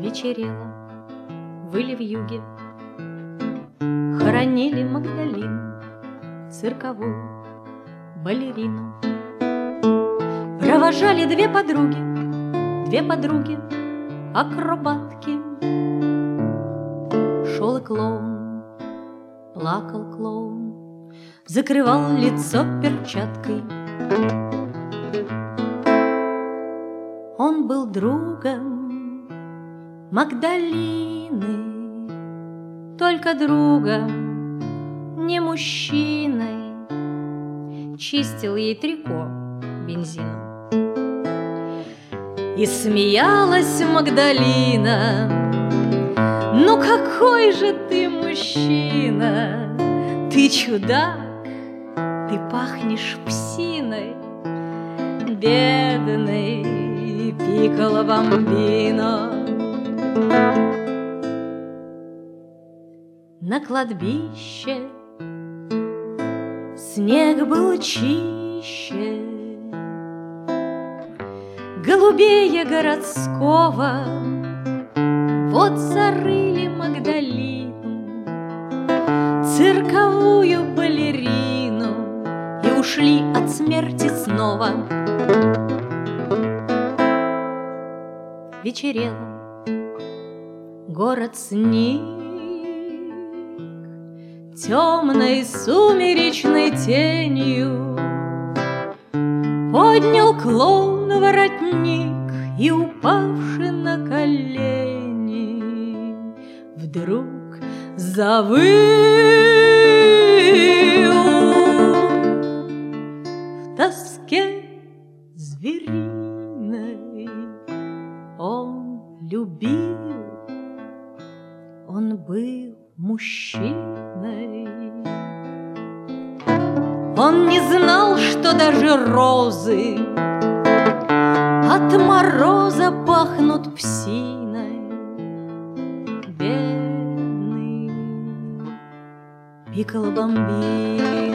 Вечерело, выли вьюги, хоронили Магдалину, цирковую балерину. Провожали две подруги, акробатки. Шел и клоун, плакал клоун, закрывал лицо перчаткой. Он был другом Магдалины, только другом, не мужчиной. Чистил ей трико бензином. И смеялась Магдалина: ну какой же ты мужчина, ты чудак, ты пахнешь псиной, бедный пикколо бамбино. На кладбище снег был чище, голубее городского. Вот зарыли Магдалину, цирковую балерину, и ушли от смерти снова. Вечерело, город сник, темной сумеречной тенью поднял клоун воротник и, упавший на колени, вдруг завыл. В тоске звериной он любил, он был мужчиной. Он не знал, что даже розы от мороза пахнут псиной. Бедный пикколо бамбино.